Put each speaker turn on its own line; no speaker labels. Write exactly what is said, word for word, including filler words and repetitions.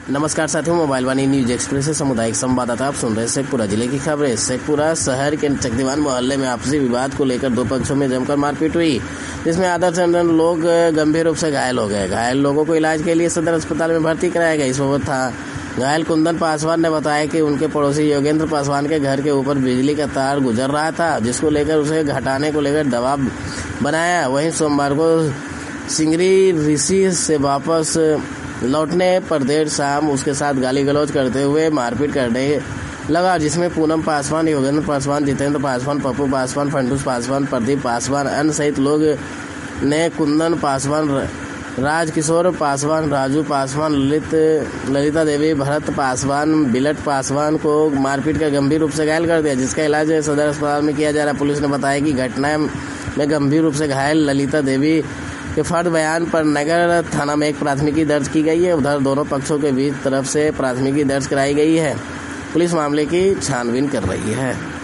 नमस्कार साथियों, मोबाइल वाणी news express से सामुदायिक संवाददाता आप सुन रहे हैं शेखपुरा जिले की खबरें। शेखपुरा शहर के चकदीवान मोहल्ले में आपसी विवाद को लेकर दो पक्षों में जमकर मारपीट हुई, जिसमें आधा दर्जन लोग गंभीर रूप से घायल हो गए। घायल लोगों को इलाज के लिए सदर अस्पताल में भर्ती कराया गया। इस वक्त था घायल कुंदन पासवान ने बताया कि उनके पड़ोसी योगेंद्र पासवान के घर के ऊपर बिजली का तार गुजर रहा था, जिसको लेकर उसे घटाने को लेकर दबाव बनाया। वहीं सोमवार को सिंगरी ऋषि से वापस लौटने पर देर शाम उसके साथ गाली गलौज करते हुए मारपीट करने लगा, जिसमें पूनम पासवान, योगेंद्र पासवान, जितेंद्र पासवान, पप्पू पासवान, फंटूस पासवान, प्रदीप पासवान अन्य सहित लोग ने कुंदन पासवान, राजकिशोर पासवान, राजू पासवान, ललित ललिता देवी, भरत पासवान, बिलट पासवान को मारपीट कर गंभीर रूप से घायल कर दिया, जिसका इलाज सदर अस्पताल में किया जा रहा है। पुलिस ने बताया कि घटना में गंभीर रूप से घायल ललिता देवी के फर्द बयान पर नगर थाना में एक प्राथमिकी दर्ज की गई है। उधर दोनों पक्षों के बीच तरफ से प्राथमिकी दर्ज कराई गई है। पुलिस मामले की छानबीन कर रही है।